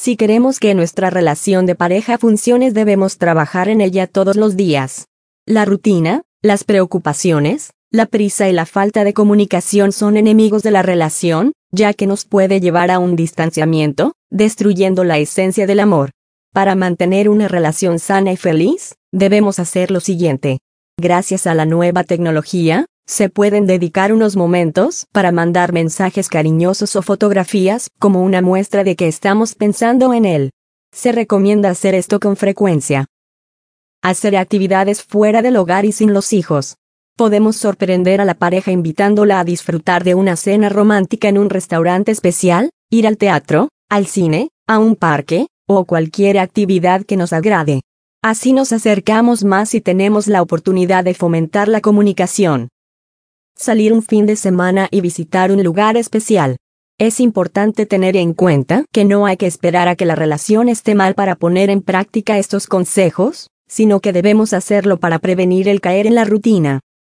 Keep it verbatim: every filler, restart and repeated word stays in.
Si queremos que nuestra relación de pareja funcione, debemos trabajar en ella todos los días. La rutina, las preocupaciones, la prisa y la falta de comunicación son enemigos de la relación, ya que nos puede llevar a un distanciamiento, destruyendo la esencia del amor. Para mantener una relación sana y feliz, debemos hacer lo siguiente. Gracias a la nueva tecnología, se pueden dedicar unos momentos para mandar mensajes cariñosos o fotografías como una muestra de que estamos pensando en él. Se recomienda hacer esto con frecuencia. Hacer actividades fuera del hogar y sin los hijos. Podemos sorprender a la pareja invitándola a disfrutar de una cena romántica en un restaurante especial, ir al teatro, al cine, a un parque, o cualquier actividad que nos agrade. Así nos acercamos más y tenemos la oportunidad de fomentar la comunicación. Salir un fin de semana y visitar un lugar especial. Es importante tener en cuenta que no hay que esperar a que la relación esté mal para poner en práctica estos consejos, sino que debemos hacerlo para prevenir el caer en la rutina.